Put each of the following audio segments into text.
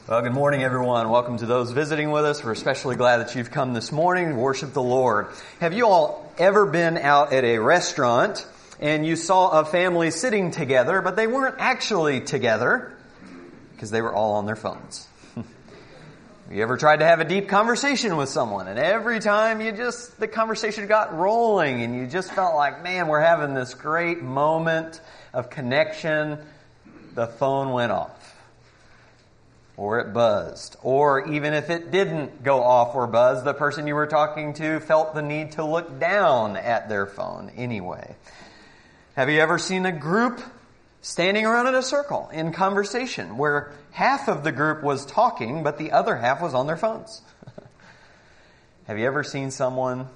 Well, good morning, everyone. Welcome to those visiting with us. We're especially glad that you've come this morning to worship the Lord. Have you all ever been out at a restaurant and you saw a family sitting together, but they weren't actually together because they were all on their phones? You ever tried to have a deep conversation with someone, and every time the conversation got rolling and you just felt like, man, we're having this great moment of connection, the phone went off. Or it buzzed. Or even if it didn't go off or buzz, the person you were talking to felt the need to look down at their phone anyway. Have you ever seen a group standing around in a circle in conversation where half of the group was talking, but the other half was on their phones? Have you ever seen someone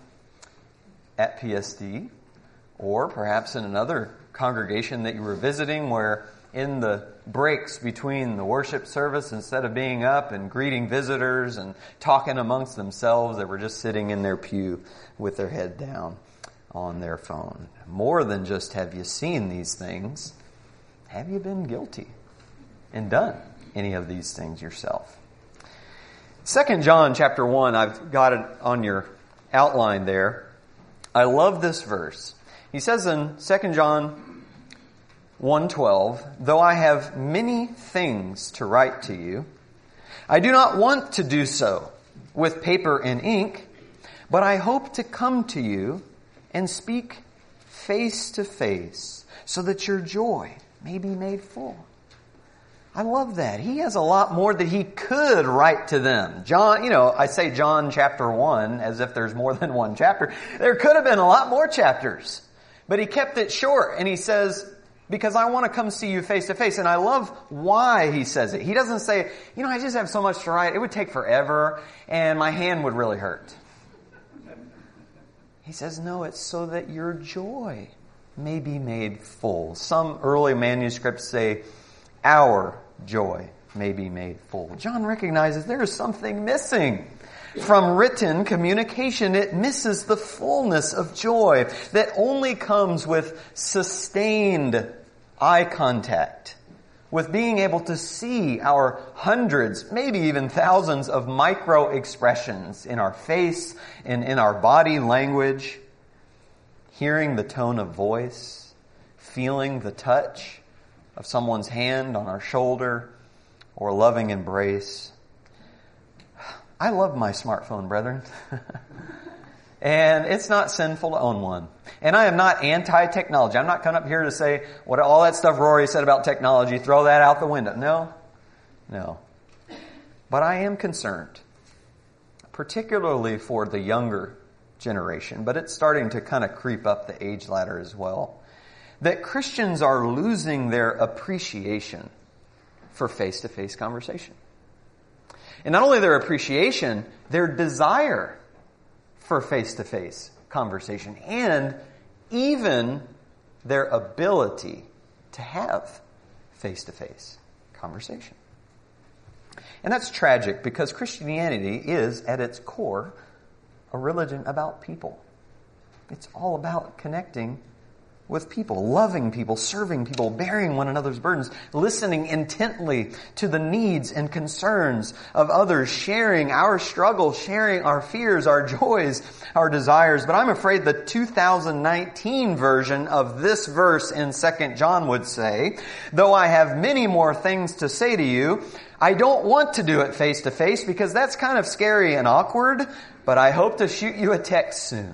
at PSD or perhaps in another congregation that you were visiting where in the breaks between the worship service, instead of being up and greeting visitors and talking amongst themselves, they were just sitting in their pew with their head down on their phone? More than just have you seen these things, have you been guilty and done any of these things yourself? 2 John chapter 1, I've got it on your outline there. I love this verse. He says in 2 John 1:12, though I have many things to write to you, I do not want to do so with paper and ink, but I hope to come to you and speak face to face so that your joy may be made full. I love that. He has a lot more that he could write to them. John, I say John chapter 1 as if there's more than one chapter. There could have been a lot more chapters, but he kept it short and he says, because I want to come see you face to face. And I love why he says it. He doesn't say, I just have so much to write. It would take forever and my hand would really hurt. He says, no, it's so that your joy may be made full. Some early manuscripts say, our joy may be made full. John recognizes there is something missing. From written communication, it misses the fullness of joy that only comes with sustained eye contact, with being able to see our hundreds, maybe even thousands of micro expressions in our face and in our body language, hearing the tone of voice, feeling the touch of someone's hand on our shoulder or a loving embrace. I love my smartphone, brethren. And it's not sinful to own one. And I am not anti-technology. I'm not coming up here to say what all that stuff Rory said about technology, throw that out the window. No. But I am concerned, particularly for the younger generation, but it's starting to kind of creep up the age ladder as well, that Christians are losing their appreciation for face-to-face conversation. And not only their appreciation, their desire for face-to-face conversation, and even their ability to have face-to-face conversation. And that's tragic because Christianity is, at its core, a religion about people. It's all about connecting with people, loving people, serving people, bearing one another's burdens, listening intently to the needs and concerns of others, sharing our struggles, sharing our fears, our joys, our desires. But I'm afraid the 2019 version of this verse in 2 John would say, though I have many more things to say to you, I don't want to do it face to face because that's kind of scary and awkward, but I hope to shoot you a text soon.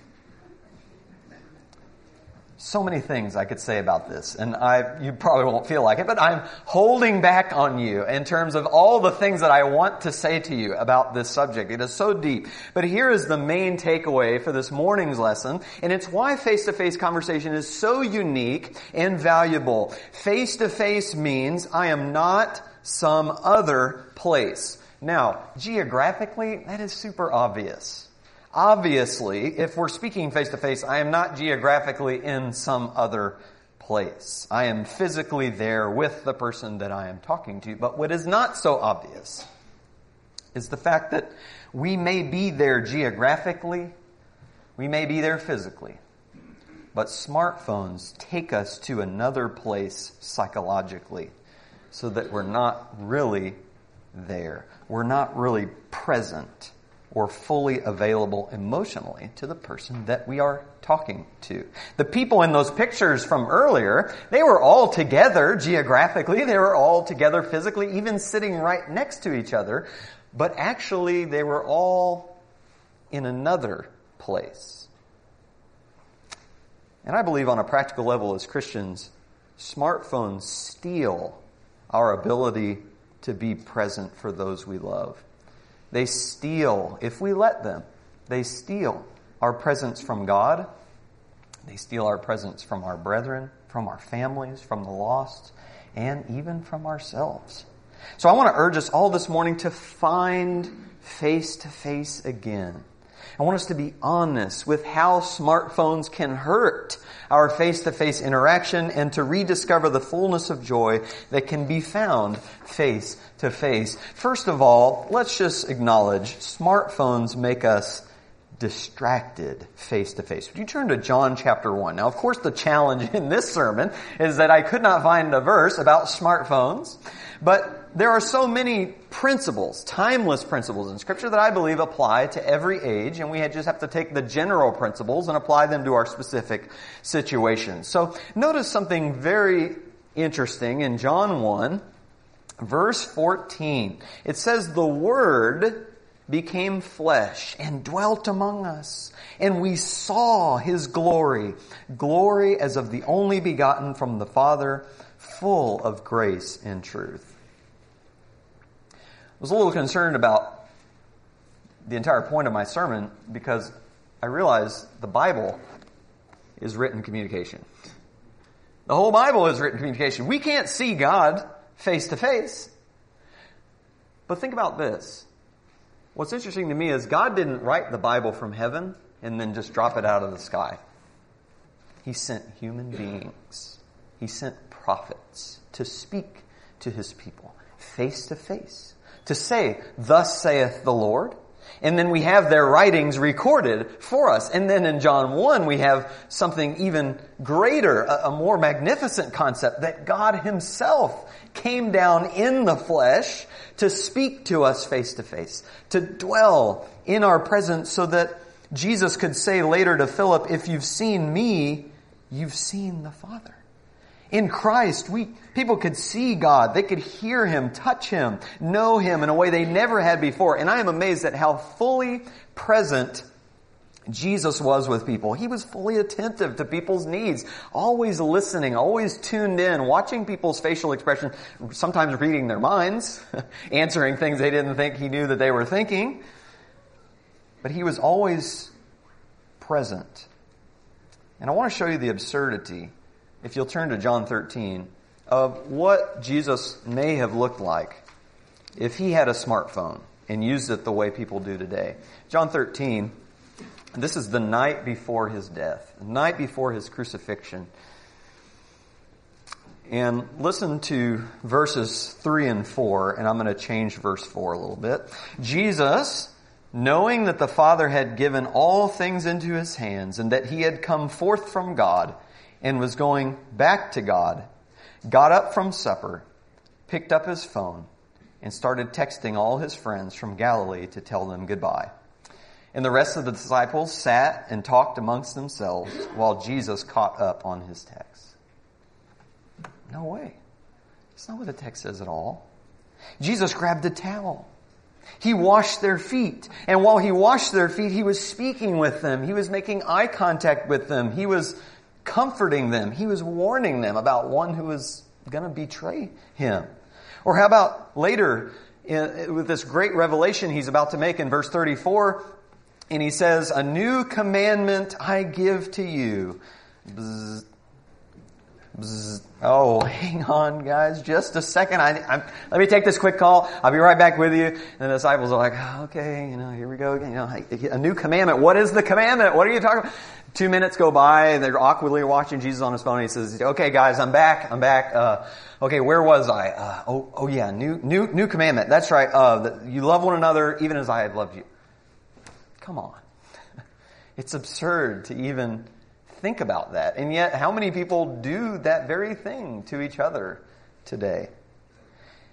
So many things I could say about this, and you probably won't feel like it, but I'm holding back on you in terms of all the things that I want to say to you about this subject. It is so deep. But here is the main takeaway for this morning's lesson, and it's why face-to-face conversation is so unique and valuable. Face-to-face means I am not some other place. Now, geographically, that is super obvious. Obviously, if we're speaking face-to-face, I am not geographically in some other place. I am physically there with the person that I am talking to. But what is not so obvious is the fact that we may be there geographically, we may be there physically, but smartphones take us to another place psychologically so that we're not really there. We're not really present or fully available emotionally to the person that we are talking to. The people in those pictures from earlier, they were all together geographically, they were all together physically, even sitting right next to each other, but actually they were all in another place. And I believe on a practical level as Christians, smartphones steal our ability to be present for those we love. They steal, if we let them, they steal our presence from God. They steal our presence from our brethren, from our families, from the lost, and even from ourselves. So I want to urge us all this morning to find face-to-face again. I want us to be honest with how smartphones can hurt our face-to-face interaction and to rediscover the fullness of joy that can be found face-to-face. First of all, let's just acknowledge smartphones make us distracted face-to-face. Would you turn to John chapter 1? Now, of course, the challenge in this sermon is that I could not find a verse about smartphones, but there are so many principles, timeless principles in Scripture that I believe apply to every age, and we just have to take the general principles and apply them to our specific situations. So notice something very interesting in John 1, verse 14. It says, "The Word became flesh and dwelt among us, and we saw His glory, glory as of the only begotten from the Father, full of grace and truth." I was a little concerned about the entire point of my sermon because I realized the Bible is written communication. The whole Bible is written communication. We can't see God face to face. But think about this. What's interesting to me is God didn't write the Bible from heaven and then just drop it out of the sky. He sent human beings. He sent prophets to speak to His people face to face. To say, "Thus saith the Lord." And then we have their writings recorded for us. And then in John 1, we have something even greater, a more magnificent concept, that God Himself came down in the flesh to speak to us face to face, to dwell in our presence so that Jesus could say later to Philip, "If you've seen me, you've seen the Father." In Christ, people could see God. They could hear Him, touch Him, know Him in a way they never had before. And I am amazed at how fully present Jesus was with people. He was fully attentive to people's needs, always listening, always tuned in, watching people's facial expression, sometimes reading their minds, answering things they didn't think He knew that they were thinking. But He was always present. And I want to show you the absurdity, if you'll turn to John 13, of what Jesus may have looked like if He had a smartphone and used it the way people do today. John 13, this is the night before His death, the night before His crucifixion. And listen to verses 3 and 4, and I'm going to change verse 4 a little bit. "Jesus, knowing that the Father had given all things into His hands, and that He had come forth from God, and was going back to God, got up from supper, picked up His phone, and started texting all His friends from Galilee to tell them goodbye. And the rest of the disciples sat and talked amongst themselves while Jesus caught up on his text." No way. That's not what the text says at all. Jesus grabbed a towel. He washed their feet. And while He washed their feet, He was speaking with them. He was making eye contact with them. He was comforting them. He was warning them about one who was going to betray Him. Or how about later with this great revelation He's about to make in verse 34, and He says, "A new commandment I give to you." Bzz, bzz. Oh, hang on, guys, just a second. Let me take this quick call. I'll be right back with you. And the disciples are like, "Okay, here we go again. A new commandment. What is the commandment? What are you talking about?" 2 minutes go by, and they're awkwardly watching Jesus on His phone. He says, "Okay, guys, I'm back. Okay, where was I? Oh yeah, new commandment. That's right. That you love one another even as I have loved you." Come on. It's absurd to even think about that. And yet, how many people do that very thing to each other today?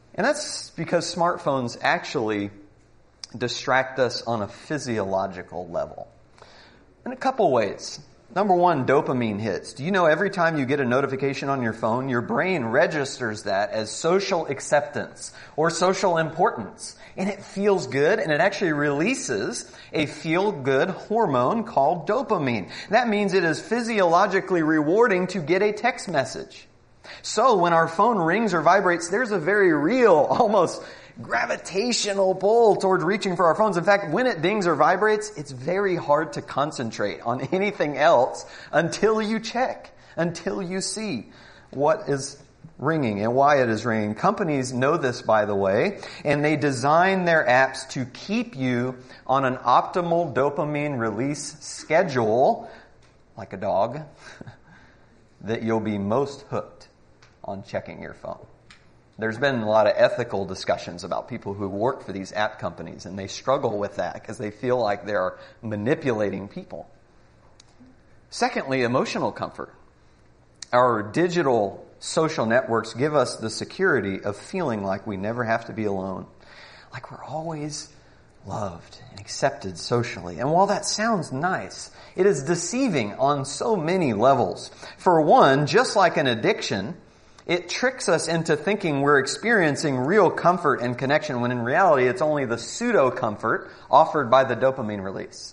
And that's because smartphones actually distract us on a physiological level. In a couple ways. Number one, dopamine hits. Do you know every time you get a notification on your phone, your brain registers that as social acceptance or social importance. And it feels good, and it actually releases a feel-good hormone called dopamine. That means it is physiologically rewarding to get a text message. So when our phone rings or vibrates, there's a very real, almost gravitational pull towards reaching for our phones. In fact, when it dings or vibrates, it's very hard to concentrate on anything else until you check, until you see what is ringing and why it is ringing. Companies know this, by the way, and they design their apps to keep you on an optimal dopamine release schedule, like a dog, that you'll be most hooked on checking your phone. There's been a lot of ethical discussions about people who work for these app companies, and they struggle with that because they feel like they're manipulating people. Secondly, emotional comfort. Our digital social networks give us the security of feeling like we never have to be alone, like we're always loved and accepted socially. And while that sounds nice, it is deceiving on so many levels. For one, just like an addiction, it tricks us into thinking we're experiencing real comfort and connection when in reality it's only the pseudo-comfort offered by the dopamine release.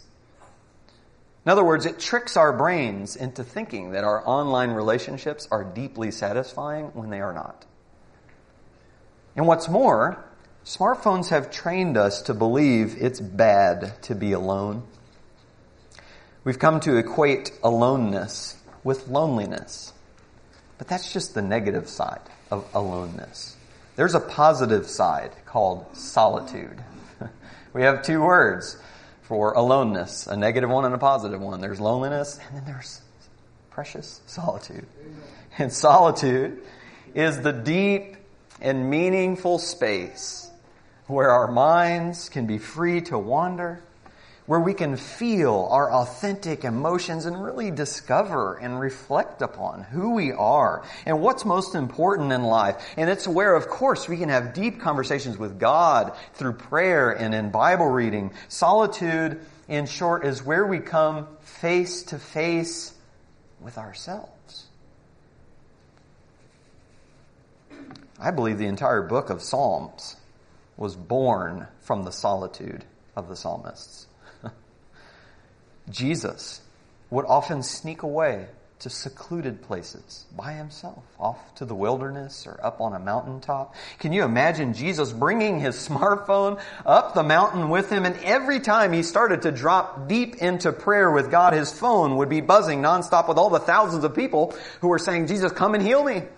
In other words, it tricks our brains into thinking that our online relationships are deeply satisfying when they are not. And what's more, smartphones have trained us to believe it's bad to be alone. We've come to equate aloneness with loneliness. But that's just the negative side of aloneness. There's a positive side called solitude. We have two words for aloneness, a negative one and a positive one. There's loneliness, and then there's precious solitude. And solitude is the deep and meaningful space where our minds can be free to wander, where we can feel our authentic emotions and really discover and reflect upon who we are and what's most important in life. And it's where, of course, we can have deep conversations with God through prayer and in Bible reading. Solitude, in short, is where we come face to face with ourselves. I believe the entire book of Psalms was born from the solitude of the psalmists. Jesus would often sneak away to secluded places by himself, off to the wilderness or up on a mountaintop. Can you imagine Jesus bringing his smartphone up the mountain with him, and every time he started to drop deep into prayer with God, his phone would be buzzing nonstop with all the thousands of people who were saying, "Jesus, come and heal me."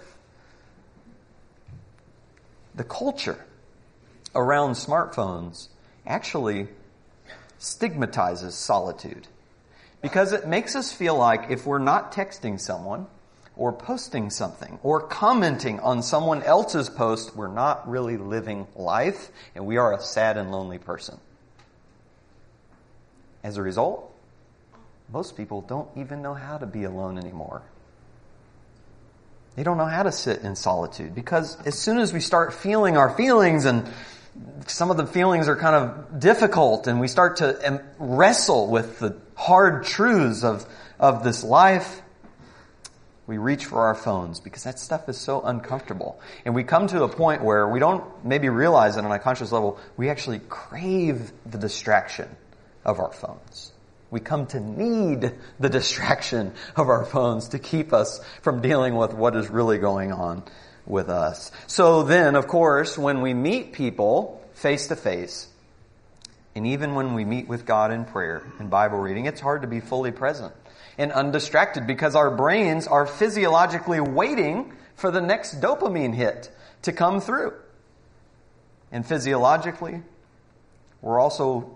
The culture around smartphones actually stigmatizes solitude, because it makes us feel like if we're not texting someone or posting something or commenting on someone else's post, we're not really living life and we are a sad and lonely person. As a result, most people don't even know how to be alone anymore. They don't know how to sit in solitude, because as soon as we start feeling our feelings, and some of the feelings are kind of difficult, and we start to wrestle with the hard truths of this life, we reach for our phones because that stuff is so uncomfortable. And we come to a point where we don't maybe realize it on a conscious level, we actually crave the distraction of our phones. We come to need the distraction of our phones to keep us from dealing with what is really going on with us. So then, of course, when we meet people face to face, and even when we meet with God in prayer and Bible reading, it's hard to be fully present and undistracted because our brains are physiologically waiting for the next dopamine hit to come through. And physiologically, we're also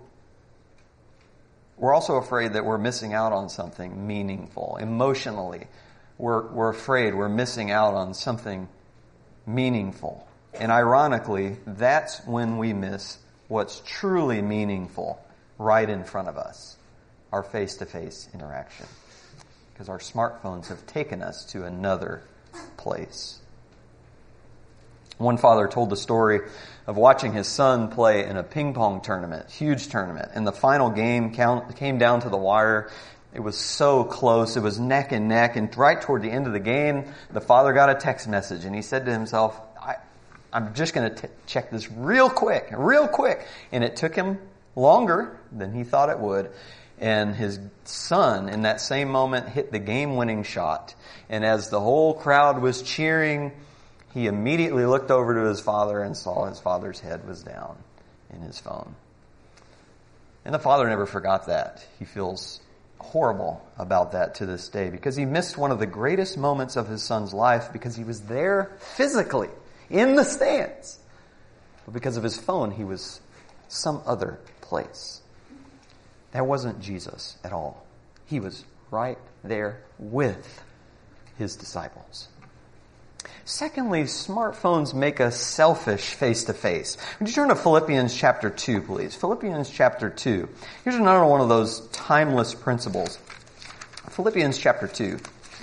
afraid that we're missing out on something meaningful. Emotionally, we're afraid we're missing out on something meaningful. And ironically, that's when we miss what's truly meaningful right in front of us, our face-to-face interaction. Because our smartphones have taken us to another place. One father told the story of watching his son play in a ping pong tournament, huge tournament, and the final game came down to the wire. It was so close. It was neck and neck, and right toward the end of the game, the father got a text message, and he said to himself, I'm just going to check this real quick. And it took him longer than he thought it would. And his son, in that same moment, hit the game-winning shot. And as the whole crowd was cheering, he immediately looked over to his father and saw his father's head was down in his phone. And the father never forgot that. He feels horrible about that to this day because he missed one of the greatest moments of his son's life because he was there physically in the stands. But because of his phone, he was some other place. That wasn't Jesus at all. He was right there with his disciples. Secondly, smartphones make us selfish face-to-face. Would you turn to Philippians chapter 2, please? Philippians chapter 2. Here's another one of those timeless principles. Philippians chapter 2.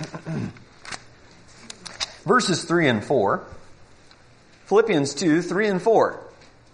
Verses 3 and 4. Philippians 2, 3 and 4.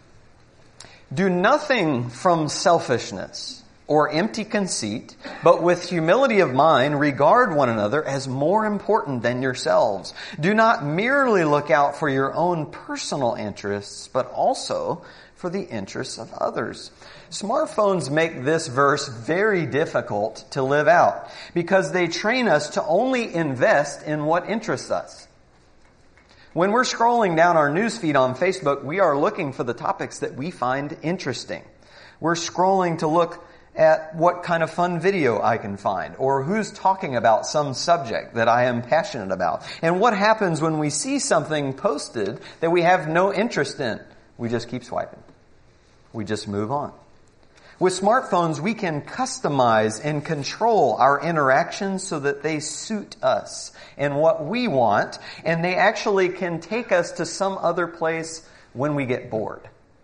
Do nothing from selfishness or empty conceit, but with humility of mind regard one another as more important than yourselves. Do not merely look out for your own personal interests, but also for the interests of others. Smartphones make this verse very difficult to live out because they train us to only invest in what interests us. When we're scrolling down our newsfeed on Facebook, we are looking for the topics that we find interesting. We're scrolling to look at what kind of fun video I can find, or who's talking about some subject that I am passionate about. And what happens when we see something posted that we have no interest in? We just keep swiping. We just move on. With smartphones, we can customize and control our interactions so that they suit us and what we want, and they actually can take us to some other place when we get bored.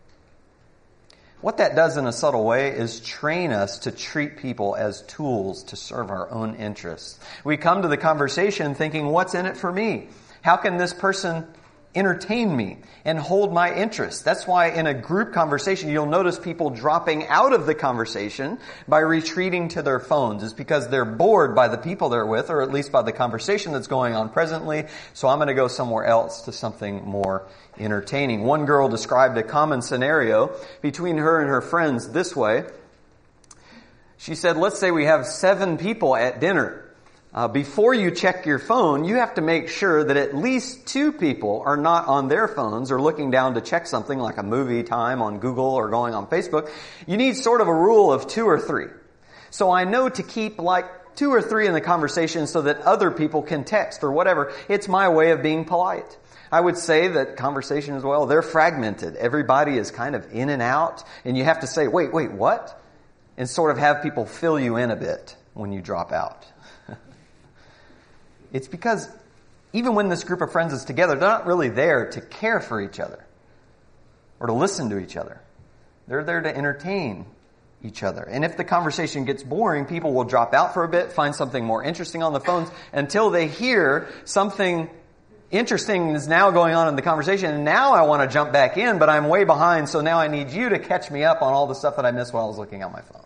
What that does in a subtle way is train us to treat people as tools to serve our own interests. We come to the conversation thinking, what's in it for me? How can this person entertain me and hold my interest? That's why in a group conversation, you'll notice people dropping out of the conversation by retreating to their phones. It's because they're bored by the people they're with, or at least by the conversation that's going on presently. So I'm going to go somewhere else to something more entertaining. One girl described a common scenario between her and her friends this way. She said, let's say we have 7 people at dinner. Before you check your phone, you have to make sure that at least 2 people are not on their phones or looking down to check something like a movie time on Google or going on Facebook. You need sort of a rule of 2 or 3. So I know to keep like 2 or 3 in the conversation so that other people can text or whatever. It's my way of being polite. I would say that conversation as well, they're fragmented. Everybody is kind of in and out, and you have to say, wait, what? And sort of have people fill you in a bit when you drop out. It's because even when this group of friends is together, they're not really there to care for each other or to listen to each other. They're there to entertain each other. And if the conversation gets boring, people will drop out for a bit, find something more interesting on the phones until they hear something interesting is now going on in the conversation. And now I want to jump back in, but I'm way behind, so now I need you to catch me up on all the stuff that I missed while I was looking at my phone.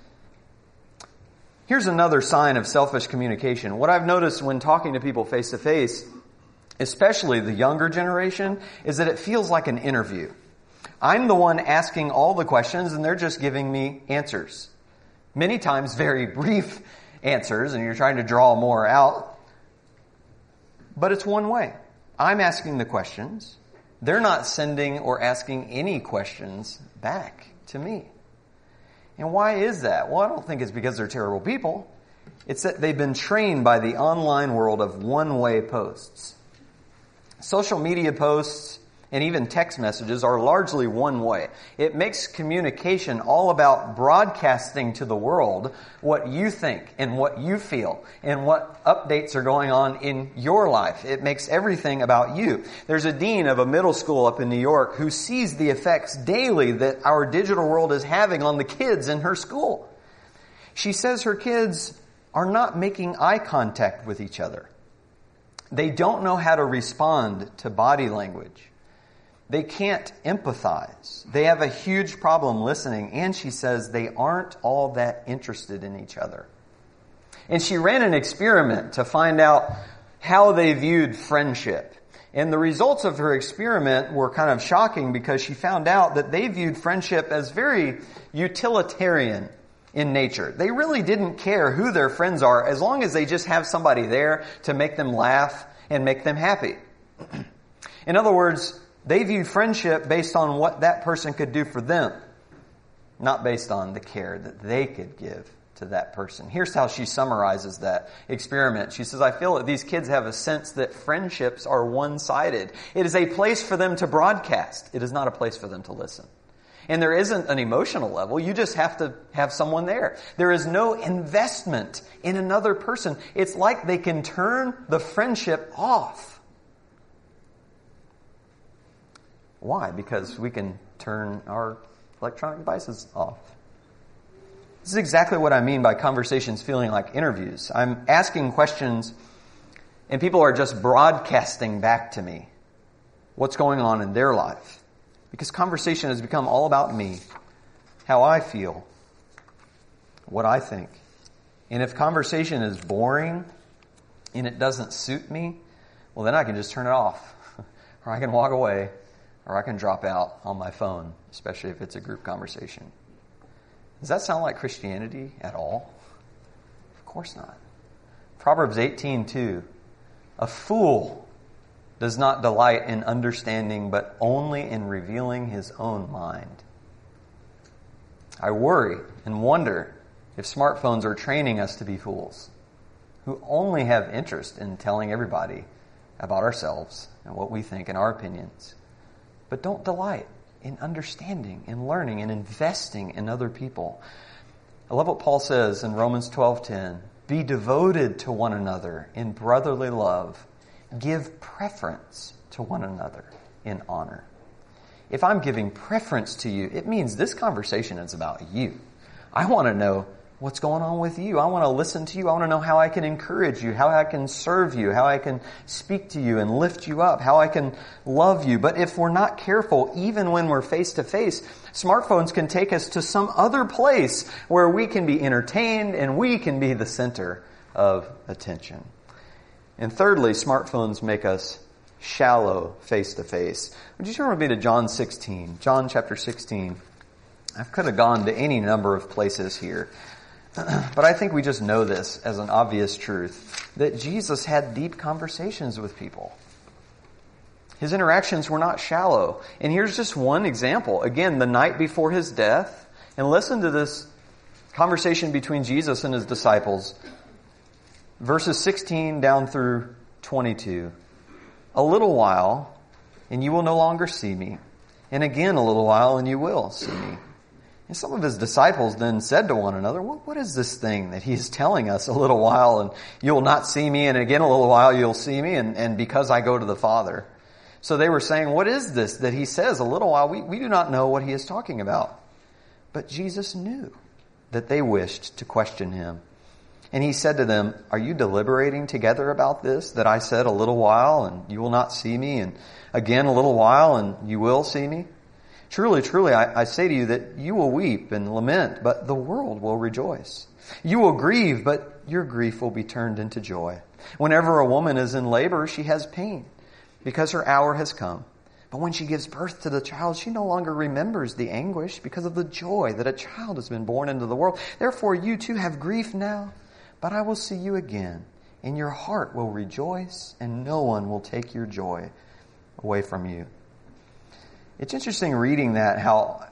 Here's another sign of selfish communication. What I've noticed when talking to people face to face, especially the younger generation, is that it feels like an interview. I'm the one asking all the questions and they're just giving me answers. Many times very brief answers and you're trying to draw more out. But it's one way. I'm asking the questions. They're not sending or asking any questions back to me. And why is that? Well, I don't think it's because they're terrible people. It's that they've been trained by the online world of one-way posts. Social media posts and even text messages are largely one way. It makes communication all about broadcasting to the world what you think and what you feel and what updates are going on in your life. It makes everything about you. There's a dean of a middle school up in New York who sees the effects daily that our digital world is having on the kids in her school. She says her kids are not making eye contact with each other. They don't know how to respond to body language. They can't empathize. They have a huge problem listening. And she says they aren't all that interested in each other. And she ran an experiment to find out how they viewed friendship. And the results of her experiment were kind of shocking because she found out that they viewed friendship as very utilitarian in nature. They really didn't care who their friends are as long as they just have somebody there to make them laugh and make them happy. In other words, they viewed friendship based on what that person could do for them, not based on the care that they could give to that person. Here's how she summarizes that experiment. She says, I feel that these kids have a sense that friendships are one-sided. It is a place for them to broadcast. It is not a place for them to listen. And there isn't an emotional level. You just have to have someone there. There is no investment in another person. It's like they can turn the friendship off. Why? Because we can turn our electronic devices off. This is exactly what I mean by conversations feeling like interviews. I'm asking questions and people are just broadcasting back to me what's going on in their life. Because conversation has become all about me, how I feel, what I think. And if conversation is boring and it doesn't suit me, well then I can just turn it off. Or I can walk away. Or I can drop out on my phone, especially if it's a group conversation. Does that sound like Christianity at all? Of course not. Proverbs 18:2. A fool does not delight in understanding, but only in revealing his own mind. I worry and wonder if smartphones are training us to be fools who only have interest in telling everybody about ourselves and what we think and our opinions, but don't delight in understanding and learning and investing in other people. I love what Paul says in Romans 12:10. Be devoted to one another in brotherly love. Give preference to one another in honor. If I'm giving preference to you, it means this conversation is about you. I want to know what's going on with you. I want to listen to you. I want to know how I can encourage you, how I can serve you, how I can speak to you and lift you up, how I can love you. But if we're not careful, even when we're face to face, smartphones can take us to some other place where we can be entertained and we can be the center of attention. And thirdly, smartphones make us shallow face to face. Would you turn with me to John 16? John chapter 16. I could have gone to any number of places here. But I think we just know this as an obvious truth, that Jesus had deep conversations with people. His interactions were not shallow. And here's just one example. Again, the night before his death. And listen to this conversation between Jesus and his disciples. Verses 16 down through 22. A little while, and you will no longer see me. And again a little while, and you will see me. And some of his disciples then said to one another, what is this thing that he is telling us? A little while and you will not see me, and again a little while you'll see me, and because I go to the Father. So they were saying, what is this that he says, a little while? We do not know what he is talking about. But Jesus knew that they wished to question him. And he said to them, are you deliberating together about this, that I said a little while and you will not see me, and again a little while and you will see me? Truly, truly, I say to you that you will weep and lament, but the world will rejoice. You will grieve, but your grief will be turned into joy. Whenever a woman is in labor, she has pain, because her hour has come. But when she gives birth to the child, she no longer remembers the anguish because of the joy that a child has been born into the world. Therefore, you too have grief now, but I will see you again, and your heart will rejoice, and no one will take your joy away from you. It's interesting reading that, how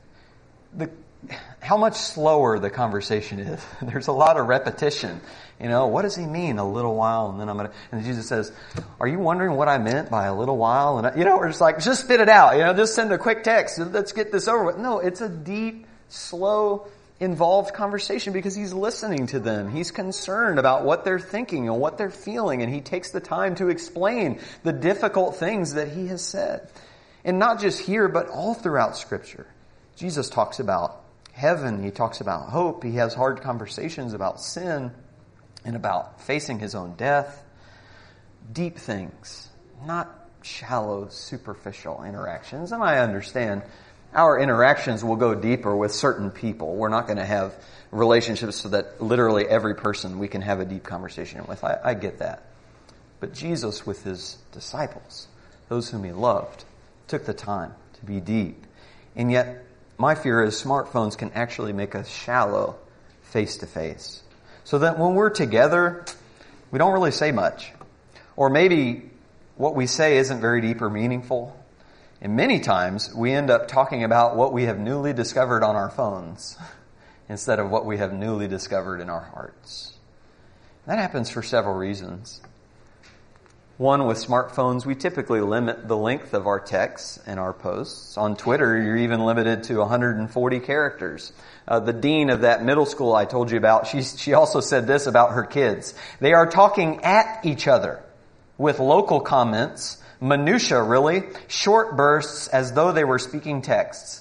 much slower the conversation is. There's a lot of repetition. You know, what does he mean, a little while? And then and Jesus says, are you wondering what I meant by a little while? And we're just like, just spit it out. Just send a quick text. Let's get this over with. No, it's a deep, slow, involved conversation because he's listening to them. He's concerned about what they're thinking and what they're feeling. And he takes the time to explain the difficult things that he has said. And not just here, but all throughout Scripture. Jesus talks about heaven. He talks about hope. He has hard conversations about sin and about facing his own death. Deep things, not shallow, superficial interactions. And I understand our interactions will go deeper with certain people. We're not going to have relationships so that literally every person we can have a deep conversation with. I get that. But Jesus with his disciples, those whom he loved, took the time to be deep. And yet, my fear is smartphones can actually make us shallow face-to-face. So that when we're together, we don't really say much. Or maybe what we say isn't very deep or meaningful. And many times, we end up talking about what we have newly discovered on our phones instead of what we have newly discovered in our hearts. That happens for several reasons. One, with smartphones, we typically limit the length of our texts and our posts. On Twitter, you're even limited to 140 characters. The dean of that middle school I told you about, she also said this about her kids. They are talking at each other with local comments, minutia really, short bursts as though they were speaking texts.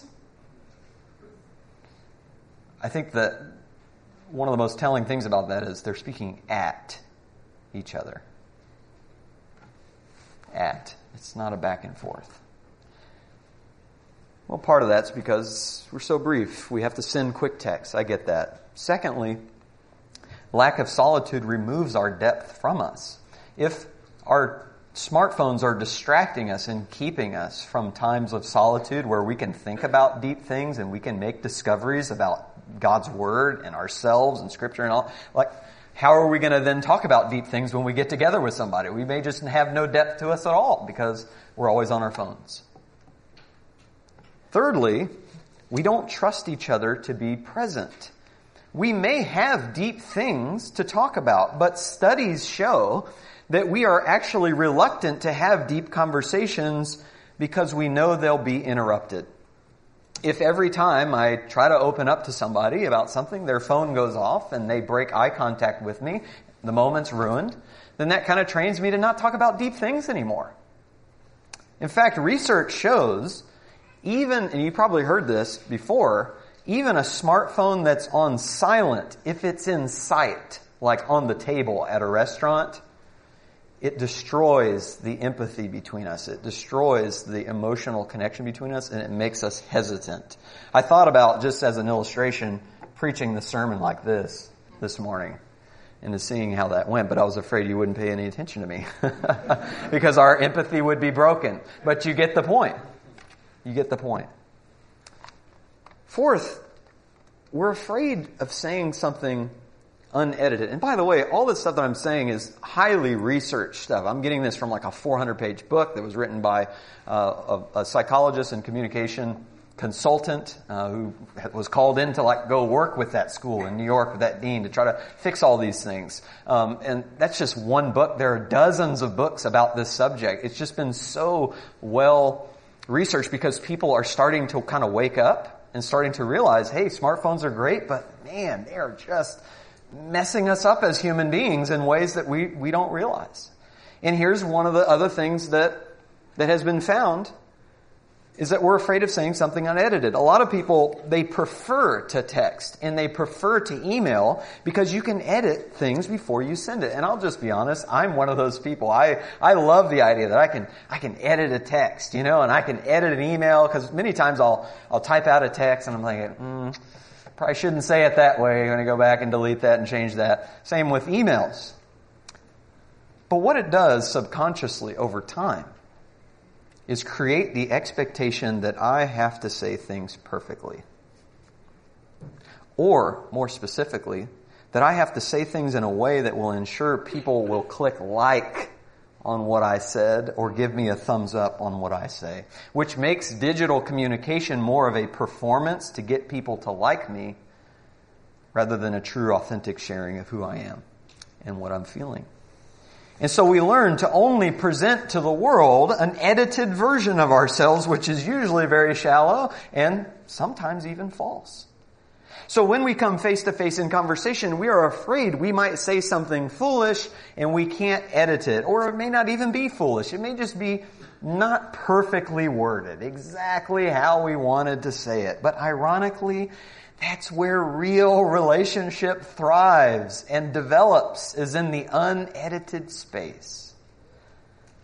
I think that one of the most telling things about that is they're speaking at each other. At. It's not a back and forth. Well, part of that's because we're so brief. We have to send quick texts. I get that. Secondly, lack of solitude removes our depth from us. If our smartphones are distracting us and keeping us from times of solitude where we can think about deep things and we can make discoveries about God's Word and ourselves and Scripture and all, how are we going to then talk about deep things when we get together with somebody? We may just have no depth to us at all because we're always on our phones. Thirdly, we don't trust each other to be present. We may have deep things to talk about, but studies show that we are actually reluctant to have deep conversations because we know they'll be interrupted. If every time I try to open up to somebody about something, their phone goes off and they break eye contact with me, the moment's ruined, then that kind of trains me to not talk about deep things anymore. In fact, research shows, and you probably heard this before, even a smartphone that's on silent, if it's in sight, like on the table at a restaurant, it destroys the empathy between us. It destroys the emotional connection between us, and it makes us hesitant. I thought about, just as an illustration, preaching the sermon like this morning and seeing how that went, but I was afraid you wouldn't pay any attention to me because our empathy would be broken. But you get the point. You get the point. Fourth, we're afraid of saying something unedited. And by the way, all this stuff that I'm saying is highly researched stuff. I'm getting this from like a 400-page book that was written by a psychologist and communication consultant who was called in to go work with that school in New York with that dean to try to fix all these things. And that's just one book. There are dozens of books about this subject. It's just been so well researched because people are starting to kind of wake up and starting to realize, hey, smartphones are great, but man, they are just messing us up as human beings in ways that we don't realize. And here's one of the other things that has been found is that we're afraid of saying something unedited. A lot of people, they prefer to text and they prefer to email because you can edit things before you send it. And I'll just be honest, I'm one of those people. I love the idea that I can edit a text, and I can edit an email because many times I'll type out a text and I'm thinking, probably shouldn't say it that way. I'm going to go back and delete that and change that. Same with emails. But what it does subconsciously over time is create the expectation that I have to say things perfectly. Or, more specifically, that I have to say things in a way that will ensure people will click like on what I said or give me a thumbs up on what I say, which makes digital communication more of a performance to get people to like me rather than a true, authentic sharing of who I am and what I'm feeling. And so we learn to only present to the world an edited version of ourselves, which is usually very shallow and sometimes even false. So when we come face to face in conversation, we are afraid we might say something foolish and we can't edit it. Or it may not even be foolish. It may just be not perfectly worded, exactly how we wanted to say it. But ironically, that's where real relationship thrives and develops, is in the unedited space.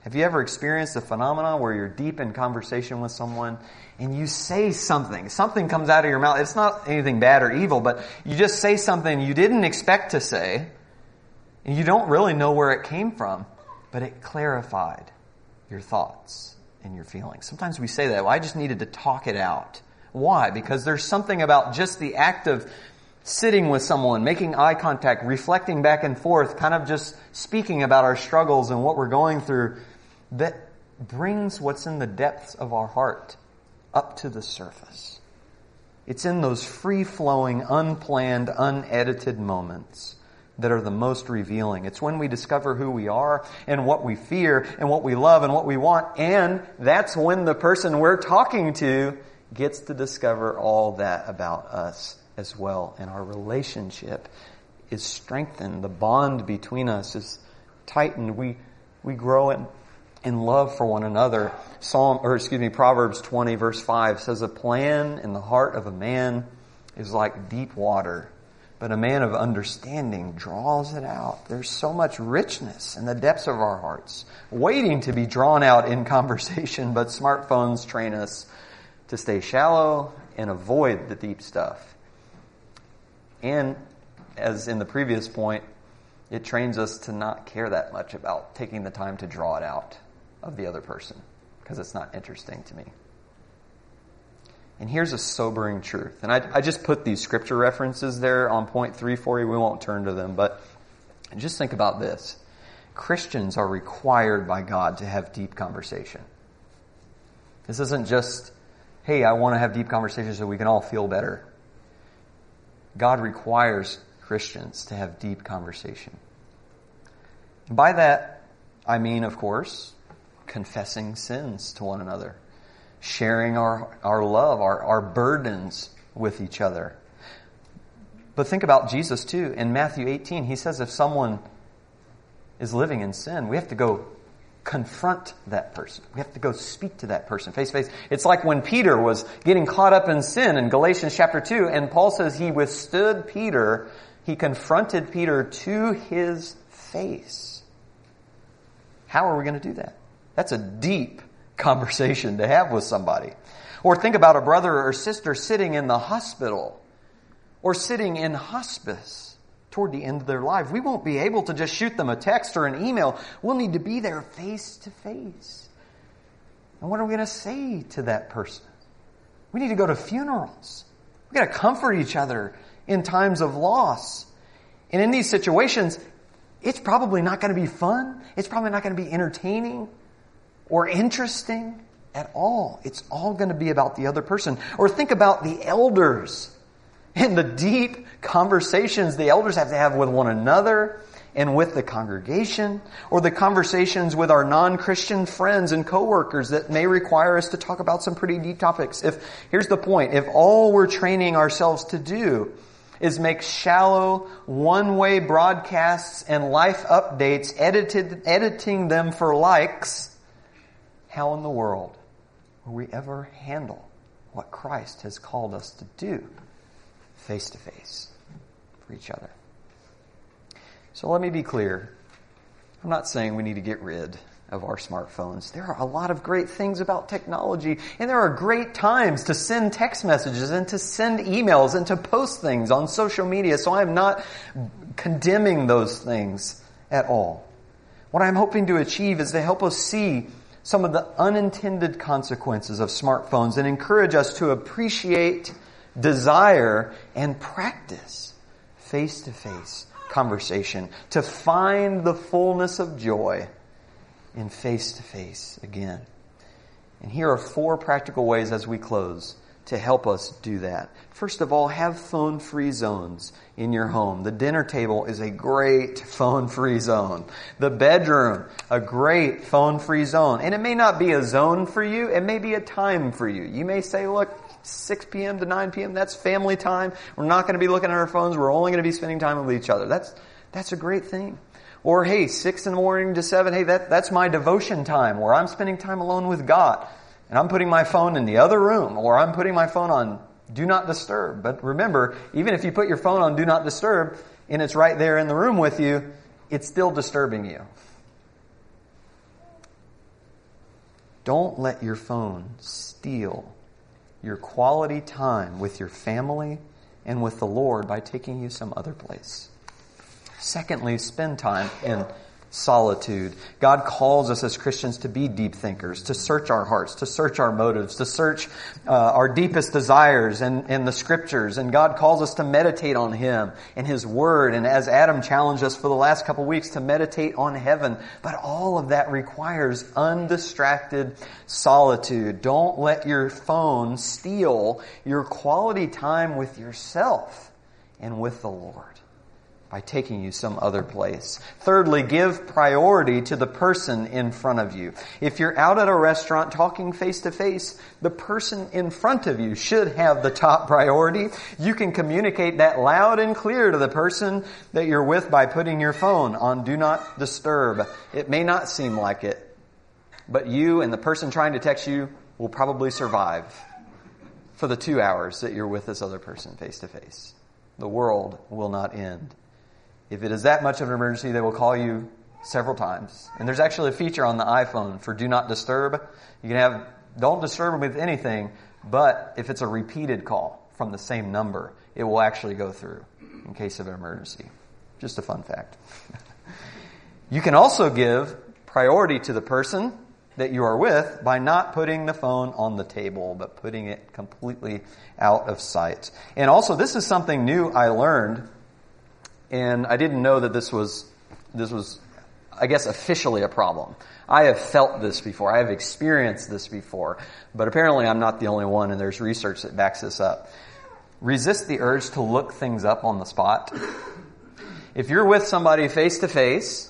Have you ever experienced a phenomenon where you're deep in conversation with someone and you say something? Something comes out of your mouth. It's not anything bad or evil, but you just say something you didn't expect to say, and you don't really know where it came from, but it clarified your thoughts and your feelings. Sometimes we say that, well, I just needed to talk it out. Why? Because there's something about just the act of sitting with someone, making eye contact, reflecting back and forth, kind of just speaking about our struggles and what we're going through, that brings what's in the depths of our heart up to the surface. It's in those free-flowing, unplanned, unedited moments that are the most revealing. It's when we discover who we are and what we fear and what we love and what we want, and that's when the person we're talking to gets to discover all that about us as well. And our relationship is strengthened. The bond between us is tightened. We grow in love for one another. Proverbs 20 verse 5 says, a plan in the heart of a man is like deep water, but a man of understanding draws it out. There's so much richness in the depths of our hearts, waiting to be drawn out in conversation, but smartphones train us to stay shallow and avoid the deep stuff. And as in the previous point, it trains us to not care that much about taking the time to draw it out of the other person, because it's not interesting to me. And here's a sobering truth. And I just put these scripture references there on point 3 for you. We won't turn to them, but just think about this. Christians are required by God to have deep conversation. This isn't just, hey, I want to have deep conversations so we can all feel better. God requires Christians to have deep conversation. And by that, I mean, of course, confessing sins to one another, sharing our love, our burdens with each other. But think about Jesus too. In Matthew 18, he says if someone is living in sin, we have to go confront that person. We have to go speak to that person face to face. It's like when Peter was getting caught up in sin in Galatians chapter 2, and Paul says he withstood Peter. He confronted Peter to his face. How are we going to do that? That's a deep conversation to have with somebody. Or think about a brother or sister sitting in the hospital or sitting in hospice toward the end of their life. We won't be able to just shoot them a text or an email. We'll need to be there face to face. And what are we going to say to that person? We need to go to funerals. We've got to comfort each other in times of loss. And in these situations, it's probably not going to be fun. It's probably not going to be entertaining or interesting at all. It's all going to be about the other person. Or think about the elders and the deep conversations the elders have to have with one another and with the congregation, or the conversations with our non-Christian friends and coworkers that may require us to talk about some pretty deep topics. Here's the point, if all we're training ourselves to do is make shallow, one-way broadcasts and life updates, editing them for likes, how in the world will we ever handle what Christ has called us to do face to face for each other? So let me be clear. I'm not saying we need to get rid of our smartphones. There are a lot of great things about technology, and there are great times to send text messages and to send emails and to post things on social media. So I'm not condemning those things at all. What I'm hoping to achieve is to help us see some of the unintended consequences of smartphones and encourage us to appreciate, desire, and practice face-to-face conversation, to find the fullness of joy in face-to-face again. And here are 4 practical ways as we close to help us do that. First of all, have phone-free zones in your home. The dinner table is a great phone-free zone. The bedroom, a great phone-free zone. And it may not be a zone for you, it may be a time for you. You may say, look, 6 p.m. to 9 p.m., that's family time. We're not going to be looking at our phones. We're only going to be spending time with each other. That's a great thing. Or, hey, 6 in the morning to 7, hey, that's my devotion time where I'm spending time alone with God. And I'm putting my phone in the other room, or I'm putting my phone on Do Not Disturb. But remember, even if you put your phone on Do Not Disturb and it's right there in the room with you, it's still disturbing you. Don't let your phone steal your quality time with your family and with the Lord by taking you some other place. Secondly, spend time in solitude. God calls us as Christians to be deep thinkers, to search our hearts, to search our motives, to search our deepest desires and the Scriptures. And God calls us to meditate on Him and His Word. And as Adam challenged us for the last couple weeks, to meditate on heaven. But all of that requires undistracted solitude. Don't let your phone steal your quality time with yourself and with the Lord by taking you some other place. Thirdly, give priority to the person in front of you. If you're out at a restaurant talking face to face, the person in front of you should have the top priority. You can communicate that loud and clear to the person that you're with by putting your phone on Do Not Disturb. It may not seem like it, but you and the person trying to text you will probably survive for the 2 hours that you're with this other person face to face. The world will not end. If it is that much of an emergency, they will call you several times. And there's actually a feature on the iPhone for Do Not Disturb. You can have, don't disturb with anything, but if it's a repeated call from the same number, it will actually go through in case of an emergency. Just a fun fact. You can also give priority to the person that you are with by not putting the phone on the table, but putting it completely out of sight. And also, this is something new I learned. And I didn't know that this was, I guess, officially a problem. I have felt this before. I have experienced this before. But apparently I'm not the only one, and there's research that backs this up. Resist the urge to look things up on the spot. If you're with somebody face to face,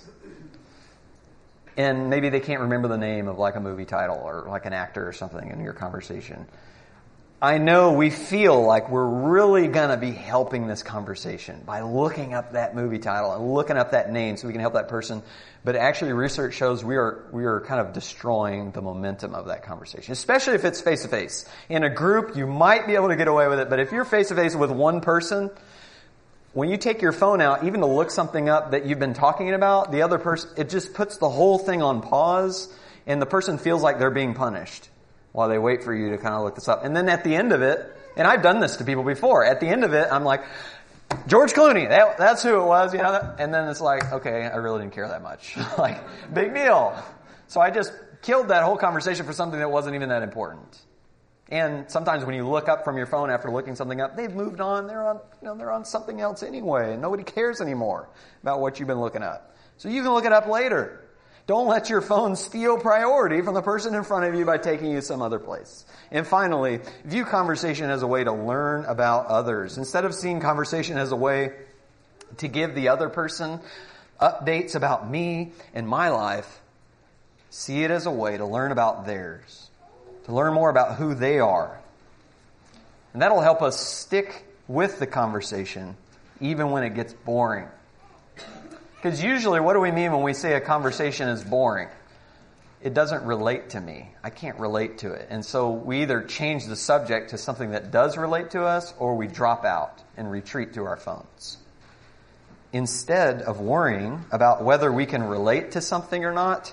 and maybe they can't remember the name of like a movie title or like an actor or something in your conversation, I know we feel like we're really going to be helping this conversation by looking up that movie title and looking up that name so we can help that person. But actually research shows we are kind of destroying the momentum of that conversation, especially if it's face-to-face. In a group, you might be able to get away with it, but if you're face-to-face with one person, when you take your phone out, even to look something up that you've been talking about, the other person, it just puts the whole thing on pause, and the person feels like they're being punished while they wait for you to kind of look this up. And then at the end of it, and I've done this to people before, at the end of it, I'm like, George Clooney, that's who it was, you know? And then it's like, okay, I really didn't care that much. Like, big deal. So I just killed that whole conversation for something that wasn't even that important. And sometimes when you look up from your phone after looking something up, they've moved on, they're on something else anyway, and nobody cares anymore about what you've been looking up. So you can look it up later. Don't let your phone steal priority from the person in front of you by taking you some other place. And finally, view conversation as a way to learn about others. Instead of seeing conversation as a way to give the other person updates about me and my life, see it as a way to learn about theirs, to learn more about who they are. And that'll help us stick with the conversation even when it gets boring. Because usually, what do we mean when we say a conversation is boring? It doesn't relate to me. I can't relate to it. And so we either change the subject to something that does relate to us, or we drop out and retreat to our phones. Instead of worrying about whether we can relate to something or not,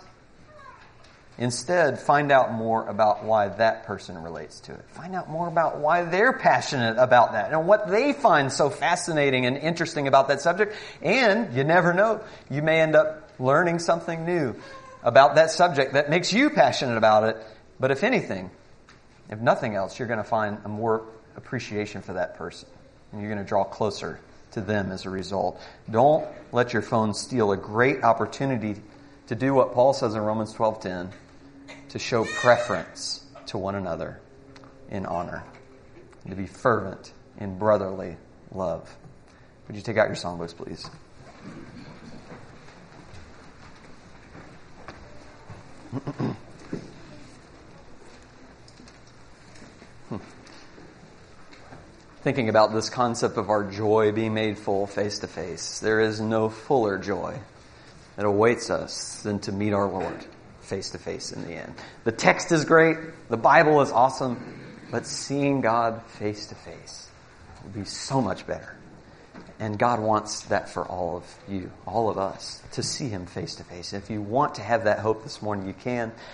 instead, find out more about why that person relates to it. Find out more about why they're passionate about that and what they find so fascinating and interesting about that subject. And you never know, you may end up learning something new about that subject that makes you passionate about it. But if anything, if nothing else, you're going to find a more appreciation for that person. And you're going to draw closer to them as a result. Don't let your phone steal a great opportunity to do what Paul says in Romans 12:10. To show preference to one another in honor. And to be fervent in brotherly love. Would you take out your songbooks, please? Thinking about this concept of our joy being made full face to face, there is no fuller joy that awaits us than to meet our Lord face to face in the end. The text is great, the Bible is awesome, but seeing God face to face will be so much better. And God wants that for all of you, all of us, to see Him face to face. If you want to have that hope this morning, you can.